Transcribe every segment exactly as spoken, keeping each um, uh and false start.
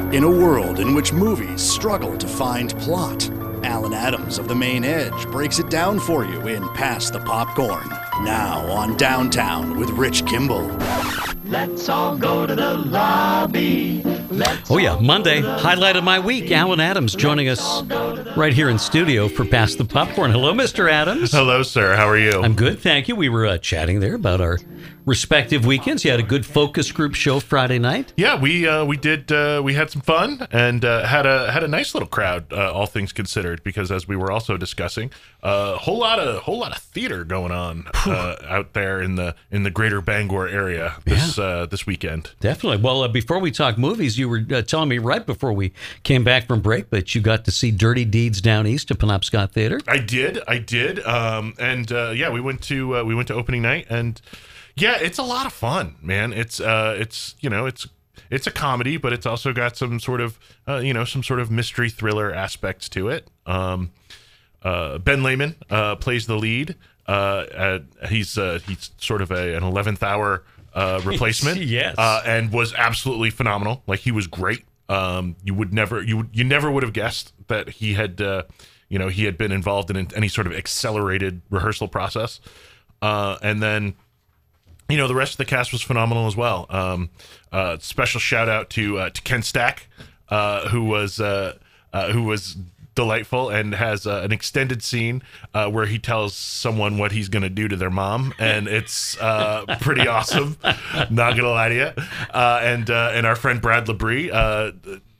In a world in which movies struggle to find plot, Alan Adams of The Main Edge breaks it down for you in Pass the Popcorn. Now on Downtown with Rich Kimball. Let's all go to the lobby. Let's oh, yeah. Monday, highlight of my week. Alan Adams joining us right here in studio for Pass the Popcorn. Hello, Mister Adams. Hello, sir. How are you? I'm good, thank you. We were uh, chatting there about our respective weekends. You had a good focus group show Friday night. Yeah, we uh, we did. Uh, we had some fun and uh, had a had a nice little crowd, uh, all things considered. Because as we were also discussing, a uh, whole lot of whole lot of theater going on uh, out there in the in the greater Bangor area this Yeah. uh, this weekend. Definitely. Well, uh, before we talk movies, you were uh, telling me right before we came back from break that you got to see Dirty Deeds Down East at Penobscot Theater. I did, I did, um, and uh, yeah, we went to uh, we went to opening night, and yeah, it's a lot of fun, man. It's uh, it's you know, it's it's a comedy, but it's also got some sort of uh, you know, some sort of mystery thriller aspects to it. Um, uh, Ben Lehman uh, plays the lead. Uh, at, he's uh, he's sort of a, an eleventh hour uh, replacement, Yes. uh, and was absolutely phenomenal. Like, he was great. Um, you would never you would, you never would have guessed that he had uh, you know he had been involved in any sort of accelerated rehearsal process, uh, and then. You know, the rest of the cast was phenomenal as well. Um, uh, special shout out to uh, to Ken Stack, uh, who was uh, uh, who was delightful and has uh, an extended scene uh, where he tells someone what he's going to do to their mom, and it's uh, pretty awesome. Not gonna lie to you. Uh, and uh, and our friend Brad Labrie uh,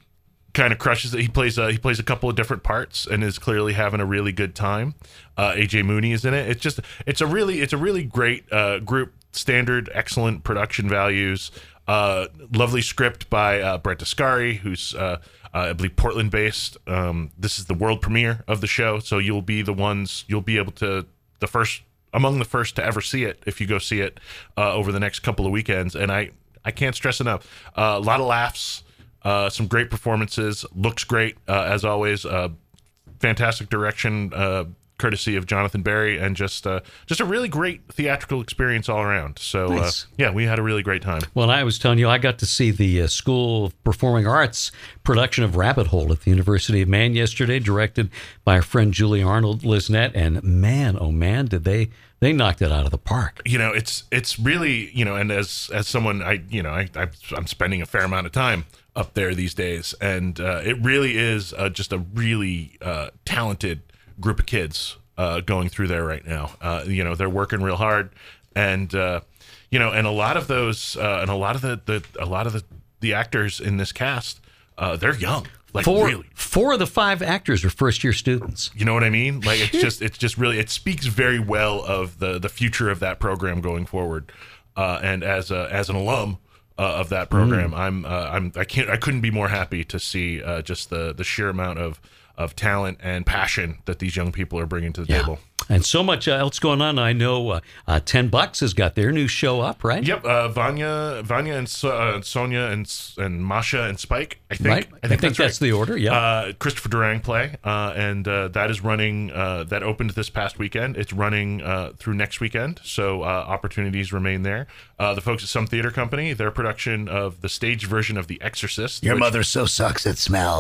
kind of crushes it. He plays a, he plays a couple of different parts and is clearly having a really good time. Uh, A J Mooney is in it. It's just it's a really it's a really great uh, group. Standard, excellent production values, uh, lovely script by uh, Brent Ascari, who's uh, uh, I believe Portland based. Um, this is the world premiere of the show, so you'll be the ones you'll be able to the first among the first to ever see it if you go see it uh, over the next couple of weekends. And I I can't stress enough, uh, a lot of laughs, uh, some great performances, looks great uh, as always, uh, fantastic direction. Uh, courtesy of Jonathan Barry, and just uh, just a really great theatrical experience all around. So, Nice. uh, yeah, we had a really great time. Well, I was telling you, I got to see the uh, School of Performing Arts production of Rabbit Hole at the University of Maine yesterday, directed by our friend Julie Arnold Lisnett, and man, oh man, did they they knocked it out of the park. You know, it's it's really, you know, and as as someone, I you know, I, I I'm spending a fair amount of time up there these days, and uh, it really is uh, just a really uh, talented group of kids uh, going through there right now. Uh, you know, they're working real hard, and uh, you know, and a lot of those, uh, and a lot of the, the a lot of the, the actors in this cast, uh, they're young. Like, Four, really, four of the five actors are first year students. you know what I mean? Like, it's just, it's just really, it speaks very well of the the future of that program going forward. Uh, and as a, as an alum uh, of that program, Mm. I'm, uh, I'm, I can't, I couldn't be more happy to see uh, just the the sheer amount of. of talent and passion that these young people are bringing to the Yeah. table. And so much uh, else going on. I know uh, uh, ten bucks has got their new show up, right? Yep, uh, Vanya, Vanya, and so, uh, Sonia, and and Masha and Spike. I think. Right. I think, that's, that's, the order. Yeah. right. Uh, Christopher Durang play, uh, and uh, that is running. Uh, that opened this past weekend. It's running uh, through next weekend, so uh, opportunities remain there. Uh, the folks at Some Theater Company, their production of the stage version of The Exorcist. Your which mother so sucks at smell.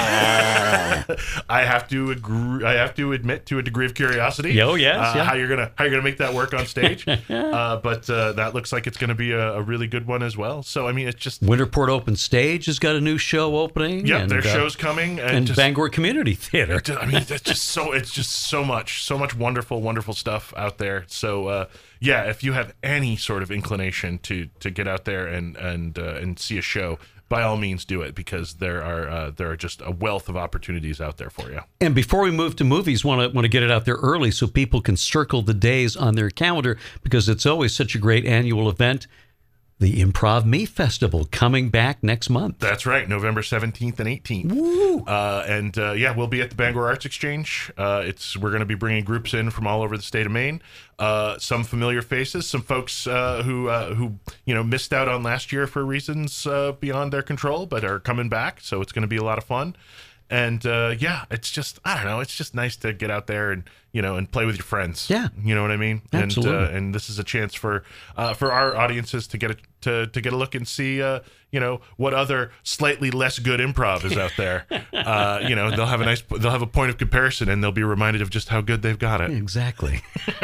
I have to agree. I have to admit to a degree of curiosity. Oh, yes, uh, yeah. How you're gonna how you're gonna make that work on stage? uh, but uh, that looks like it's gonna be a, a really good one as well. So I mean, it's just Winterport Open Stage has got a new show opening. yeah, and, their uh, show's coming, and, and just, Bangor Community Theater. I mean, that's just so it's just so much, so much wonderful, wonderful stuff out there. So uh, yeah, if you have any sort of inclination to to get out there and and uh, and see a show, by all means do it, because there are uh, there are just a wealth of opportunities out there for you. And before we move to movies, want to want to get it out there early so people can circle the days on their calendar, because it's always such a great annual event. The Improv Me Festival coming back next month. That's right, November seventeenth and eighteenth. Woo! Uh, and uh, yeah, we'll be at the Bangor Arts Exchange. Uh, it's we're going to be bringing groups in from all over the state of Maine. Uh, some familiar faces, some folks uh, who uh, who you know missed out on last year for reasons uh, beyond their control, but are coming back. So it's going to be a lot of fun. and uh, yeah, it's just I don't know. It's just nice to get out there and you know and play with your friends. Yeah. you know what I mean. Absolutely. And uh, and this is a chance for uh, for our audiences to get a, to to get a look and see uh, you know what other slightly less good improv is out there. uh, you know they'll have a nice they'll have a point of comparison and they'll be reminded of just how good they've got it. Exactly.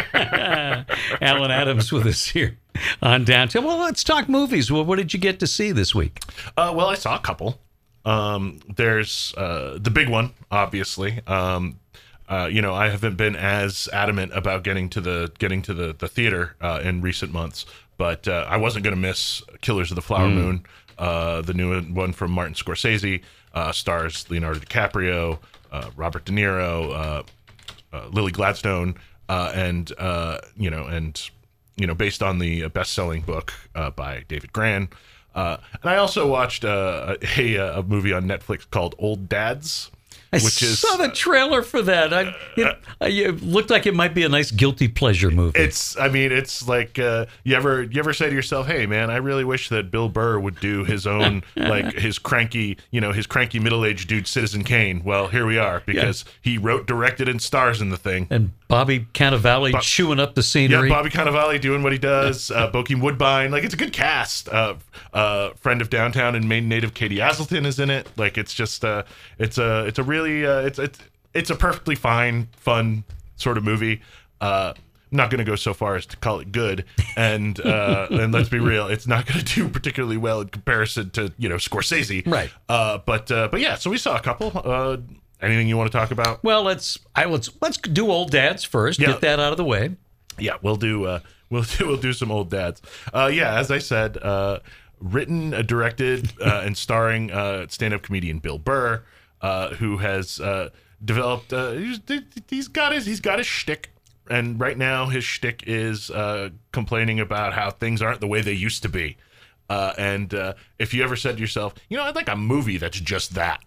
Alan Adams with us here on Downtown. Well, let's talk movies. Well, what did you get to see this week? Uh, well, I saw a couple. Um, there's uh, the big one, obviously. Um, uh, you know, I haven't been as adamant about getting to the getting to the the theater uh, in recent months, but uh, I wasn't going to miss Killers of the Flower mm. Moon, uh, the new one from Martin Scorsese, uh, stars Leonardo DiCaprio, uh, Robert De Niro, uh, uh, Lily Gladstone, uh, and uh, you know, and you know, based on the best-selling book uh, by David Grann. Uh, and I also watched uh, a, a movie on Netflix called Old Dads, I which is saw the trailer for that. I, it, uh, it looked like it might be a nice guilty pleasure movie. It's, I mean, it's like uh, you ever you ever say to yourself, "Hey, man, I really wish that Bill Burr would do his own like his cranky, you know, his cranky middle-aged dude, Citizen Kane." Well, here we are because yeah. he wrote, directed, and stars in the thing. And Bobby Cannavale Bo- chewing up the scenery. Yeah, Bobby Cannavale doing what he does. uh, Bokeem Woodbine, like it's a good cast. Uh, uh, friend of Downtown and Maine native Katie Aselton is in it. Like it's just, uh, it's a, it's a really, uh, it's it's it's a perfectly fine, fun sort of movie. Uh, I'm not going to go so far as to call it good, and uh, and let's be real, it's not going to do particularly well in comparison to you know Scorsese. Right. Uh, but uh, but yeah, so we saw a couple. Uh, anything you want to talk about? Well, let's I let's let's do Old Dads first. Yeah. Get that out of the way. Yeah, we'll do uh, we'll do we'll do some Old Dads. Uh, yeah, as I said, uh, written, uh, directed, uh, and starring uh, stand-up comedian Bill Burr, uh, who has uh, developed. Uh, he's, he's got his he's got his shtick, and right now his shtick is uh, complaining about how things aren't the way they used to be. Uh, and uh, if you ever said to yourself, you know, I'd like a movie that's just that.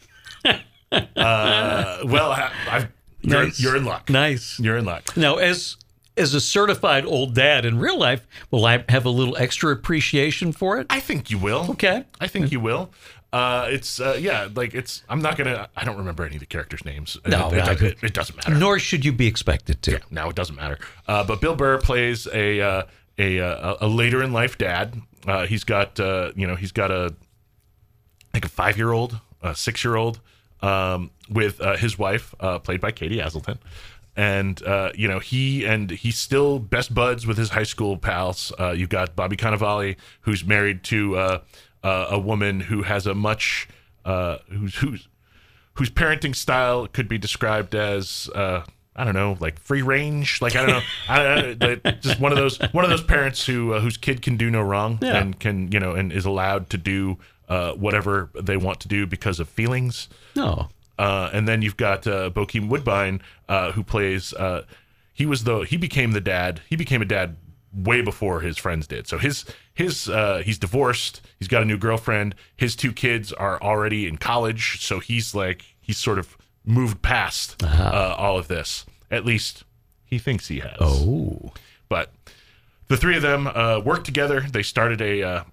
uh, well, I, I've, you're, Nice. you're in luck. Nice. You're in luck. Now, as as a certified old dad in real life, will I have a little extra appreciation for it? I think you will. Okay. I think you will. Uh, it's uh, yeah, like it's. I'm not gonna. I don't remember any of the characters' names. No, it, it, I it, could- it, it doesn't matter. Nor should you be expected to. Yeah, no, it doesn't matter. Uh, but Bill Burr plays a uh, a, a a later in life dad. Uh, he's got uh, you know he's got a like a five year old, a six year old, um, with uh, his wife, uh, played by Katie Aselton. And, uh, you know, he and he's still best buds with his high school pals. Uh, you've got Bobby Cannavale, who's married to uh, uh, a woman who has a much, uh, who's, who's, whose parenting style could be described as, uh, I don't know, like free range. Like, I don't know, I don't know, like, just one of those, one of those parents who, uh, whose kid can do no wrong Yeah. and can, you know, and is allowed to do uh, whatever they want to do because of feelings. No. Uh, and then you've got uh, Bokeem Woodbine, uh, who plays. Uh, he was the he became the dad. He became a dad way before his friends did. So his his uh, he's divorced. He's got a new girlfriend. His two kids are already in college. So he's like he's sort of moved past Uh-huh. uh, all of this. At least he thinks he has. Oh. But the three of them uh, work together. They started a uh,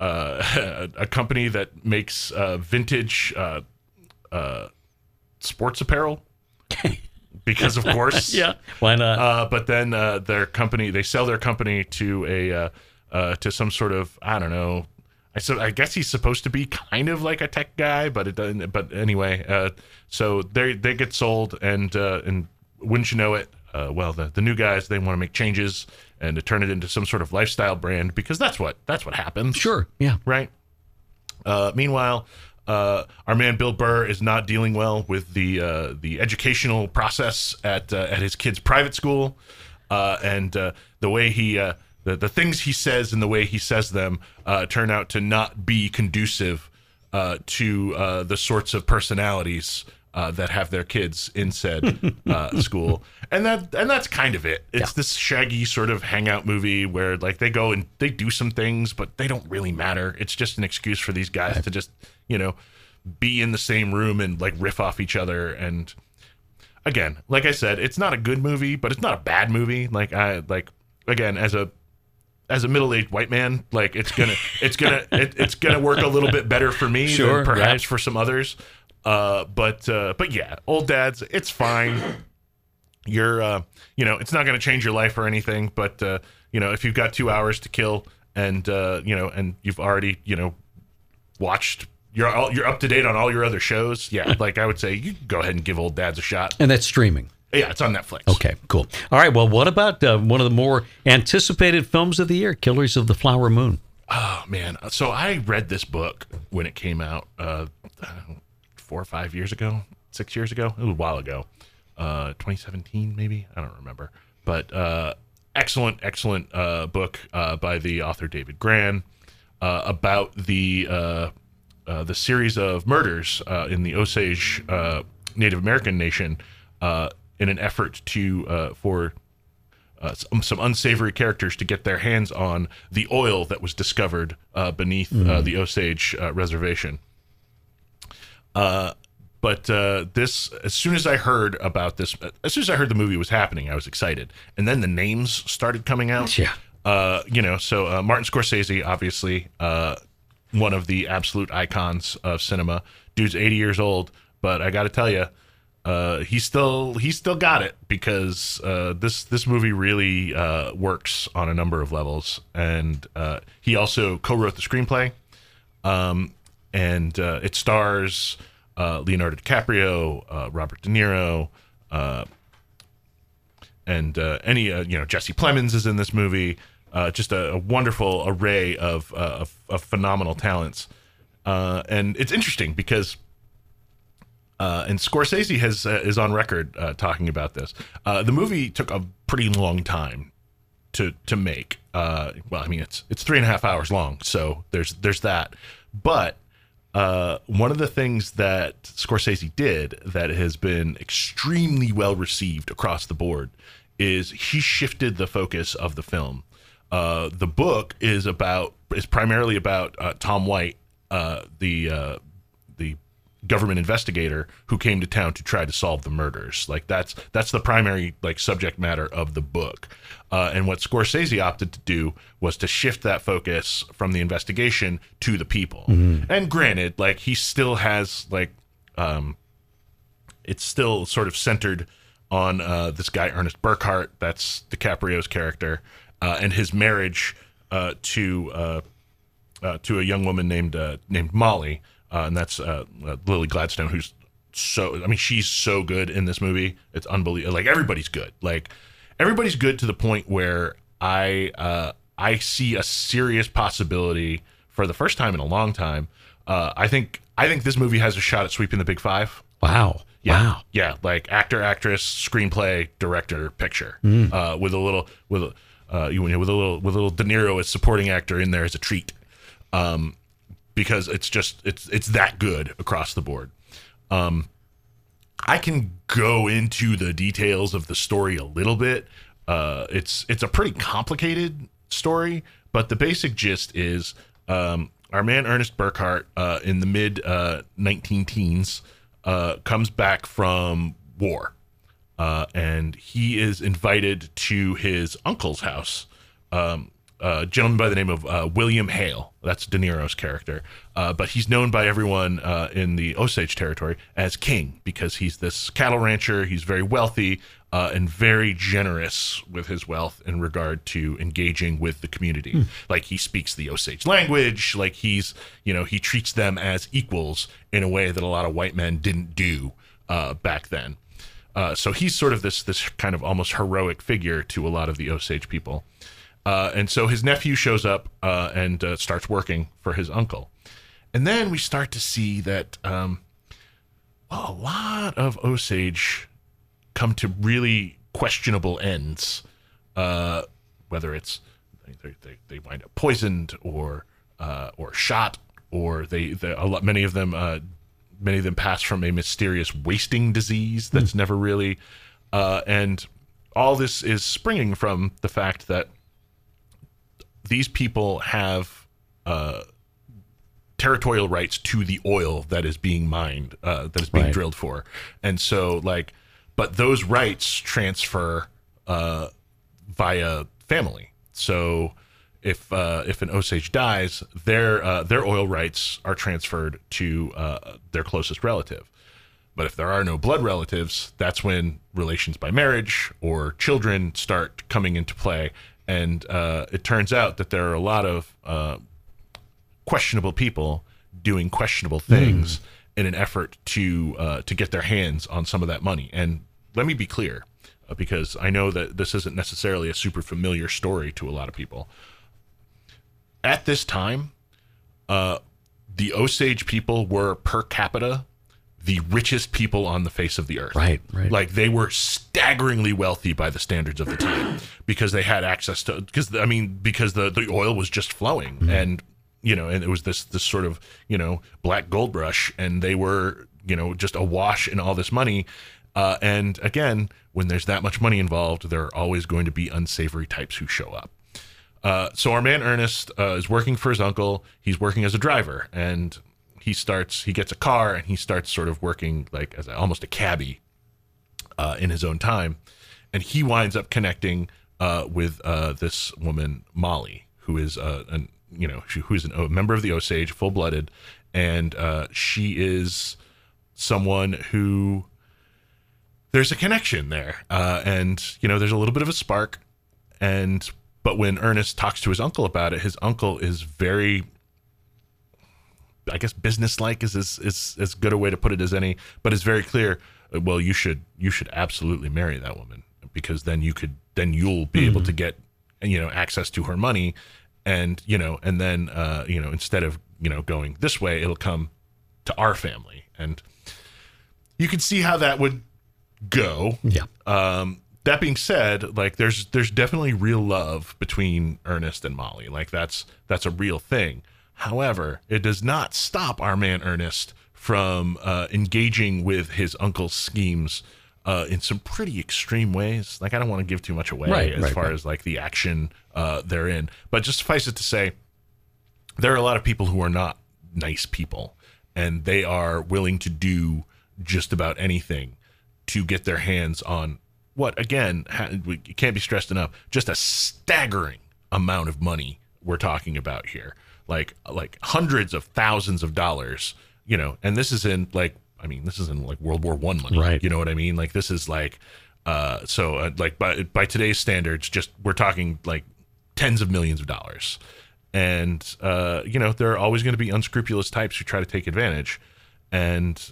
uh, a company that makes uh, vintage. Uh, uh, sports apparel because of course Yeah. Why not? uh but then uh their company they sell their company to a uh, uh to some sort of I don't know I so I guess he's supposed to be kind of like a tech guy but it doesn't but anyway uh so they they get sold and uh and wouldn't you know it uh well the the new guys they want to make changes and to turn it into some sort of lifestyle brand because that's what that's what happens. Sure. Yeah. Right. Uh, meanwhile, uh, our man Bill Burr is not dealing well with the uh, the educational process at uh, at his kid's private school, uh, and uh, the way he uh, the the things he says and the way he says them uh, turn out to not be conducive uh, to uh, the sorts of personalities uh, that have their kids in said uh, school, and that and that's kind of it. It's Yeah. this shaggy sort of hangout movie where like they go and they do some things, but they don't really matter. It's just an excuse for these guys to just you know be in the same room and like riff off each other. And again, like I said, it's not a good movie, but it's not a bad movie. Like I like again as a as a middle-aged white man, like it's gonna it's gonna it, it's gonna work a little bit better for me Sure, than perhaps right. for some others. Uh, but uh, but yeah, Old Dads, it's fine. You're uh, you know, it's not going to change your life or anything. But uh, you know, if you've got two hours to kill, and uh, you know, and you've already you know watched. You're all, you're up to date on all your other shows. Yeah, like I would say, you can go ahead and give Old Dads a shot. And that's streaming. Yeah, it's on Netflix. Okay, cool. All right, well, what about uh, one of the more anticipated films of the year, Killers of the Flower Moon? Oh, man. So I read this book when it came out uh, four or five years ago, six years ago. It was a while ago. Uh, twenty seventeen, maybe? I don't remember. But uh, excellent, excellent uh, book uh, by the author David Grann uh, about the... Uh, Uh, the series of murders uh, in the Osage uh, Native American nation uh, in an effort to uh, for uh, some, some unsavory characters to get their hands on the oil that was discovered uh, beneath mm. uh, the Osage uh, reservation. Uh, but uh, this, as soon as I heard about this, as soon as I heard the movie was happening, I was excited. And then the names started coming out. Yeah. Uh, you know, so uh, Martin Scorsese, obviously, uh, one of the absolute icons of cinema. Dude's eighty years old, but I got to tell you, uh, he still he still got it because uh, this this movie really uh, works on a number of levels. And uh, he also co-wrote the screenplay, um, and uh, it stars uh, Leonardo DiCaprio, uh, Robert De Niro, uh, and uh, any uh, you know Jesse Plemons is in this movie. Uh, just a, a wonderful array of, uh, of of phenomenal talents, uh, and it's interesting because, uh, and Scorsese has uh, is on record uh, talking about this. Uh, the movie took a pretty long time to to make. Uh, well, I mean it's it's three and a half hours long, so there's there's that. But uh, one of the things that Scorsese did that has been extremely well received across the board is he shifted the focus of the film. Uh, the book is about is primarily about uh, Tom White, uh, the uh, the government investigator who came to town to try to solve the murders. Like that's that's the primary like subject matter of the book. Uh, and what Scorsese opted to do was to shift that focus from the investigation to the people. Mm-hmm. And granted, like he still has like um, it's still sort of centered on uh, this guy Ernest Burkhart. That's DiCaprio's character. Uh, and his marriage uh, to uh, uh, to a young woman named uh, named Molly, uh, and that's uh, uh, Lily Gladstone, who's so I mean she's so good in this movie. It's unbelievable. Like everybody's good. Like everybody's good to the point where I uh, I see a serious possibility for the first time in a long time. Uh, I think I think this movie has a shot at sweeping the Big Five. Wow. Yeah, wow. Yeah, like actor, actress, screenplay, director, picture, mm. uh, with a little with a. Uh, you know, with a little with a little De Niro as supporting actor in there as a treat, um, because it's just it's it's that good across the board. Um, I can go into the details of the story a little bit. Uh, it's it's a pretty complicated story, but the basic gist is um, our man Ernest Burkhart uh, in the mid uh, nineteen teens uh, comes back from war. Uh, and he is invited to his uncle's house, um, a gentleman by the name of uh, William Hale. That's De Niro's character. Uh, but he's known by everyone uh, in the Osage territory as King because he's this cattle rancher. He's very wealthy uh, and very generous with his wealth in regard to engaging with the community. Hmm. Like he speaks the Osage language. Like he's, you know, he treats them as equals in a way that a lot of white men didn't do uh, back then. Uh, so he's sort of this this kind of almost heroic figure to a lot of the Osage people. Uh, and so his nephew shows up uh, and uh, starts working for his uncle. And then we start to see that um, well, a lot of Osage come to really questionable ends, uh, whether it's they, they, they wind up poisoned or uh, or shot, or they, they a lot, many of them uh, Many of them pass from a mysterious wasting disease that's mm. never really, uh, and all this is springing from the fact that these people have uh, territorial rights to the oil that is being mined, uh, that is being right. drilled for, and so like, but those rights transfer uh, via family. So if uh, if an Osage dies, their uh, their oil rights are transferred to uh, their closest relative. But if there are no blood relatives, that's when relations by marriage or children start coming into play. And uh, it turns out that there are a lot of uh, questionable people doing questionable things mm. in an effort to uh, to get their hands on some of that money. And let me be clear, uh, because I know that this isn't necessarily a super familiar story to a lot of people. At this time, uh, the Osage people were per capita the richest people on the face of the earth. Right, right. Like they were staggeringly wealthy by the standards of the time because they had access to, because I mean, because the, the oil was just flowing mm-hmm. and, you know, and it was this, this sort of, you know, black gold rush, and they were, you know, just awash in all this money. Uh, and again, when there's that much money involved, there are always going to be unsavory types who show up. Uh, so our man Ernest uh, is working for his uncle. He's working as a driver, and he starts, he gets a car and he starts sort of working like as a, almost a cabbie uh, in his own time. And he winds up connecting uh, with uh, this woman, Molly, who is, uh, an, you know, she, who is an, a member of the Osage, full blooded. And uh, she is someone who there's a connection there. Uh, and, you know, there's a little bit of a spark. And, but when Ernest talks to his uncle about it, his uncle is very, I guess businesslike is, is is as good a way to put it as any, but it's very clear. Well, you should you should absolutely marry that woman, because then you could then you'll be mm-hmm. able to get, you know, access to her money, and you know, and then uh, you know, instead of, you know, going this way, it'll come to our family, and you can see how that would go. Yeah. Um, that being said, like there's there's definitely real love between Ernest and Molly. Like that's that's a real thing. However, it does not stop our man Ernest from uh, engaging with his uncle's schemes uh, in some pretty extreme ways. Like, I don't want to give too much away right, as right, far right. as like the action uh, therein, but just suffice it to say, there are a lot of people who are not nice people, and they are willing to do just about anything to get their hands on what, again, ha- it can't be stressed enough, just a staggering amount of money we're talking about here. Like, like hundreds of thousands of dollars, you know, and this is in like, I mean, this is in like World War One money, right? You know what I mean? Like, this is like, uh, so uh, like by by today's standards, just we're talking like tens of millions of dollars, and uh, you know, there are always going to be unscrupulous types who try to take advantage, and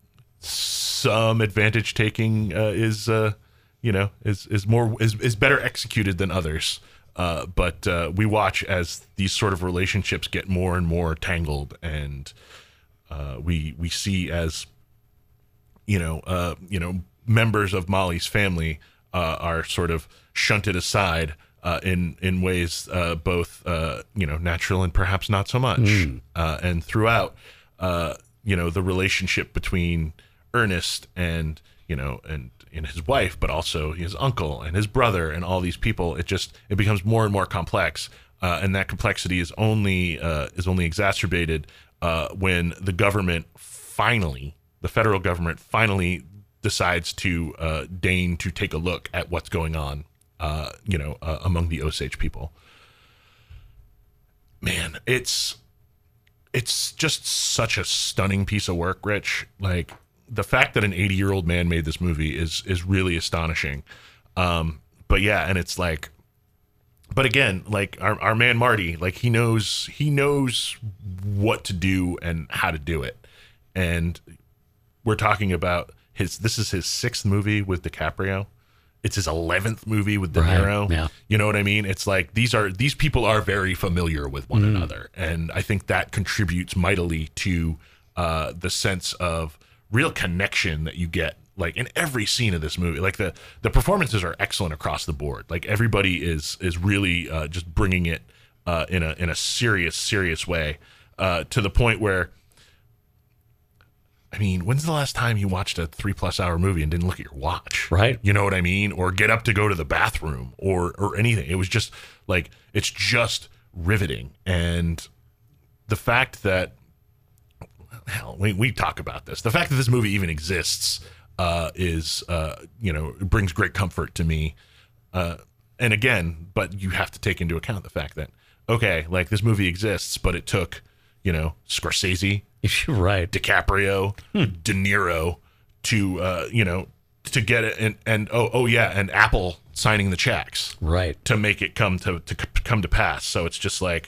some advantage taking uh, is, uh, you know, is is more is is better executed than others. Uh, but uh, we watch as these sort of relationships get more and more tangled, and uh, we we see as you know uh, you know members of Molly's family uh, are sort of shunted aside uh, in in ways uh, both uh, you know natural and perhaps not so much. Mm. Uh, and throughout uh, you know the relationship between Ernest and you know and. and his wife, but also his uncle and his brother and all these people, it just it becomes more and more complex, uh, and that complexity is only uh, is only exacerbated uh, when the government finally, the federal government finally decides to uh, deign to take a look at what's going on, uh, you know, uh, among the Osage people. Man, it's it's just such a stunning piece of work, Rich. Like, the fact that an eighty-year-old man made this movie is is really astonishing. Um, but yeah, and it's like, but again, like our our man Marty, like he knows he knows what to do and how to do it. And we're talking about his. This is his sixth movie with DiCaprio. It's his eleventh movie with De Niro. Right, yeah. You know what I mean? It's like these are these people are very familiar with one mm. another, and I think that contributes mightily to uh, the sense of real connection that you get like in every scene of this movie. Like the the performances are excellent across the board. Like everybody is is really uh, just bringing it uh, in a in a serious serious way uh, to the point where, I mean, when's the last time you watched a three plus hour movie and didn't look at your watch? Right. You know what I mean? Or get up to go to the bathroom or or anything. It was just like, it's just riveting. And the fact that, hell, we, we talk about this. The fact that this movie even exists uh, is, uh, you know, it brings great comfort to me. Uh, and again, but you have to take into account the fact that okay, like this movie exists, but it took, you know, Scorsese, right, DiCaprio, hmm. De Niro to, uh, you know, to get it, and, and oh, oh yeah, and Apple signing the checks, right, to make it come to, to come to pass. So it's just like,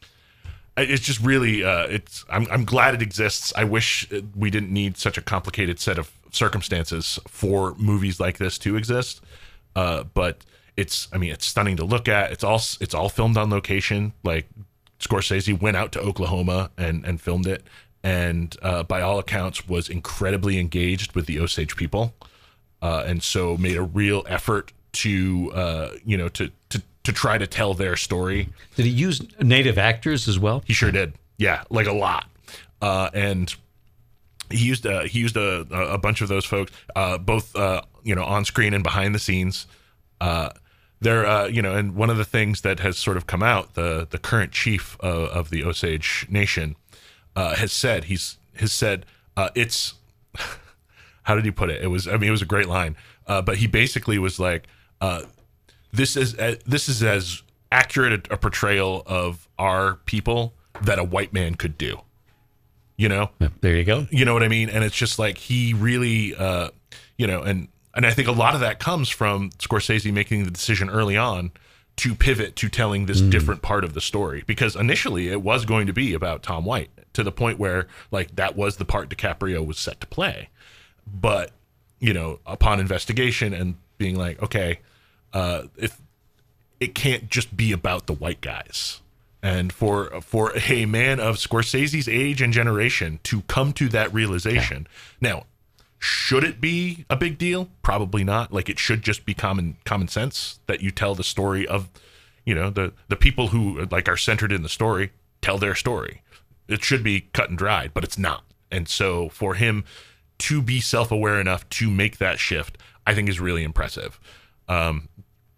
it's just really, uh, it's. I'm I'm glad it exists. I wish we didn't need such a complicated set of circumstances for movies like this to exist. Uh, but it's, I mean, it's stunning to look at. It's all it's all filmed on location. Like Scorsese went out to Oklahoma and and filmed it, and uh, by all accounts was incredibly engaged with the Osage people, uh, and so made a real effort to uh, you know to to. to try to tell their story. Did he use native actors as well? He sure did. Yeah, like a lot. Uh, and he used uh, he used a, a bunch of those folks, uh, both uh, you know on screen and behind the scenes. Uh, they're uh, you know, and one of the things that has sort of come out, the the current chief of, of the Osage Nation uh, has said he's has said uh, it's how did he put it? It was I mean it was a great line, uh, but he basically was like. Uh, This is uh, this is as accurate a, a portrayal of our people that a white man could do. You know? There you go. You know what I mean? And it's just like he really, uh, you know, and, and I think a lot of that comes from Scorsese making the decision early on to pivot to telling this mm. different part of the story. Because initially it was going to be about Tom White, to the point where, like, that was the part DiCaprio was set to play. But, you know, upon investigation and being like, okay, Uh, if it can't just be about the white guys, and for for a man of Scorsese's age and generation to come to that realization. Yeah. Now, should it be a big deal? Probably not. Like, it should just be common common sense that you tell the story of, you know, the the people who like are centered in the story tell their story. It should be cut and dried, but it's not. And so for him to be self-aware enough to make that shift, I think is really impressive. Um,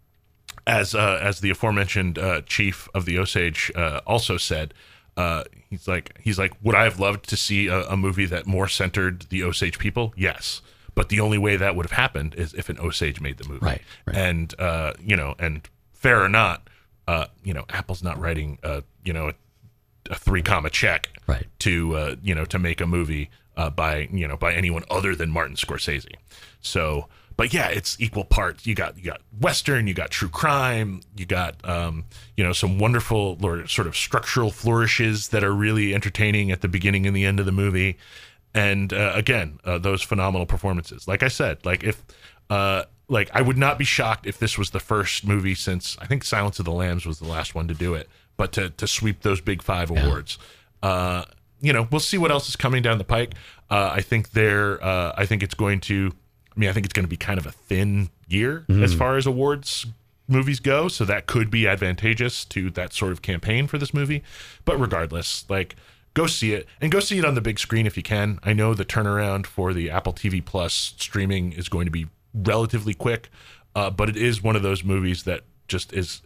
As uh, as the aforementioned uh, chief of the Osage uh, also said, uh, he's like he's like, would I have loved to see a, a movie that more centered the Osage people? Yes, but the only way that would have happened is if an Osage made the movie. Right. right. And uh, you know, and fair or not, uh, you know, Apple's not writing a you know a, a three comma check right. to uh, you know to make a movie uh, by you know by anyone other than Martin Scorsese. So. But yeah, it's equal parts. You got you got Western, you got true crime, you got um, you know some wonderful sort of structural flourishes that are really entertaining at the beginning and the end of the movie, and uh, again uh, those phenomenal performances. Like I said, like if uh, like I would not be shocked if this was the first movie since I think Silence of the Lambs was the last one to do it, but to to sweep those big five yeah. awards. Uh, you know, we'll see what else is coming down the pike. Uh, I think they're uh, I think it's going to. I mean, I think it's going to be kind of a thin year mm. as far as awards movies go, so that could be advantageous to that sort of campaign for this movie. But regardless, like, go see it, and go see it on the big screen if you can. I know the turnaround for the Apple T V Plus streaming is going to be relatively quick, uh, but it is one of those movies that just is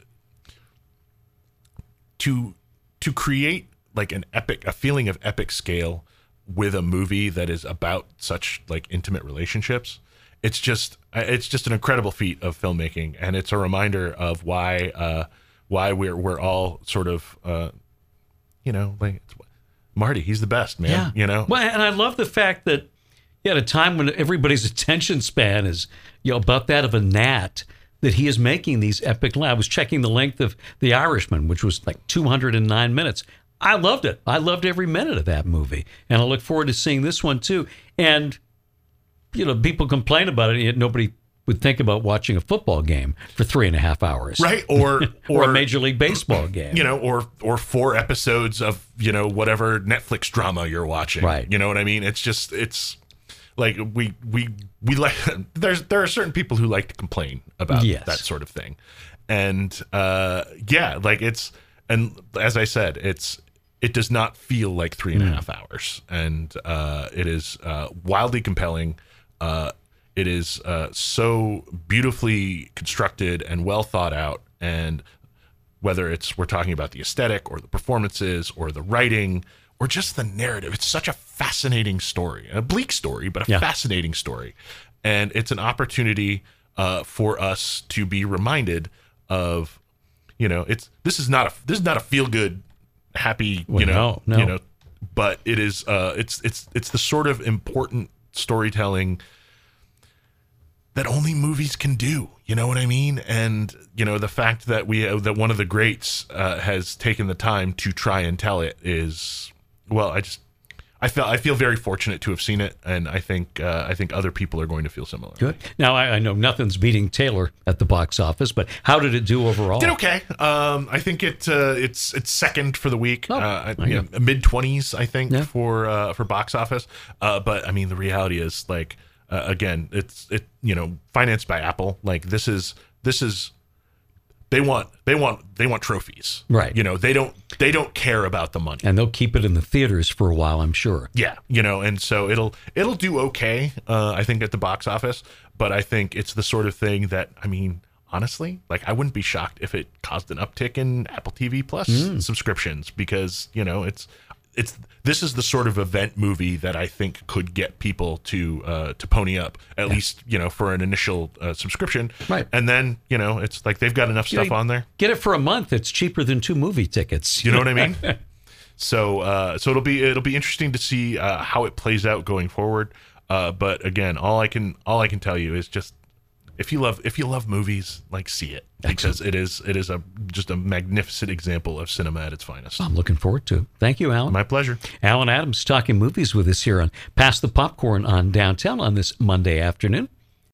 to to create like an epic, a feeling of epic scale with a movie that is about such like intimate relationships. It's just it's just an incredible feat of filmmaking, and it's a reminder of why uh, why we're we're all sort of uh, you know like Marty, he's the best, man. Yeah. You know. Well, and I love the fact that yeah, at a time when everybody's attention span is you know about that of a gnat, that he is making these epic. I was checking the length of The Irishman, which was like two hundred nine minutes. I loved it. I loved every minute of that movie, and I look forward to seeing this one too. And you know, people complain about it, yet nobody would think about watching a football game for three and a half hours, right? Or or, or a Major League Baseball game, you know, or or four episodes of you know whatever Netflix drama you're watching, right? You know what I mean? It's just it's like we we we like there's there are certain people who like to complain about yes. that sort of thing, and uh, yeah, like it's and as I said, it's. It does not feel like three and a half hours, and uh, it is uh, wildly compelling. Uh, it is uh, so beautifully constructed and well thought out, and whether it's we're talking about the aesthetic or the performances or the writing or just the narrative, it's such a fascinating story, a bleak story, but a yeah. fascinating story, and it's an opportunity uh, for us to be reminded of you know, it's this is not a this is not a feel good, happy, Well, you know, no, no. you know, but it is uh, it's it's it's the sort of important storytelling that only movies can do. You know what I mean? And you know, the fact that we uh, that one of the greats uh, has taken the time to try and tell it is, well, I just I feel I feel very fortunate to have seen it, and I think uh, I think other people are going to feel similar. Good. Now, I, I know nothing's beating Taylor at the box office, but how did it do overall? Did okay. Um, I think it uh, it's it's second for the week. Oh, uh, there you yeah, mid twenties, I think, Yeah. for uh, for box office. Uh, but I mean, the reality is, like, uh, again, it's it you know financed by Apple. Like this is this is they want they want they want trophies, Right. You know, they don't they don't care about the money. And they'll keep it in the theaters for a while, I'm sure. Yeah, you know, and so it'll it'll do okay, uh, I think, at the box office. But I think it's the sort of thing that, I mean, honestly, like, I wouldn't be shocked if it caused an uptick in Apple T V Plus subscriptions, because, you know, it's it's this is the sort of event movie that I think could get people to uh, to pony up, at least, you know, for an initial uh, subscription. Right. And then, you know, it's like they've got enough stuff know, on there. Get it for a month. It's cheaper than two movie tickets. You know what I mean? So, uh, so it'll be it'll be interesting to see uh, how it plays out going forward. Uh, but again, all I can all I can tell you is just if you love if you love movies, like, see it, because it is it is a just a magnificent example of cinema at its finest. I'm looking forward to it. Thank you, Alan. My pleasure. Alan Adams talking movies with us here on Pass the Popcorn on Downtown on this Monday afternoon.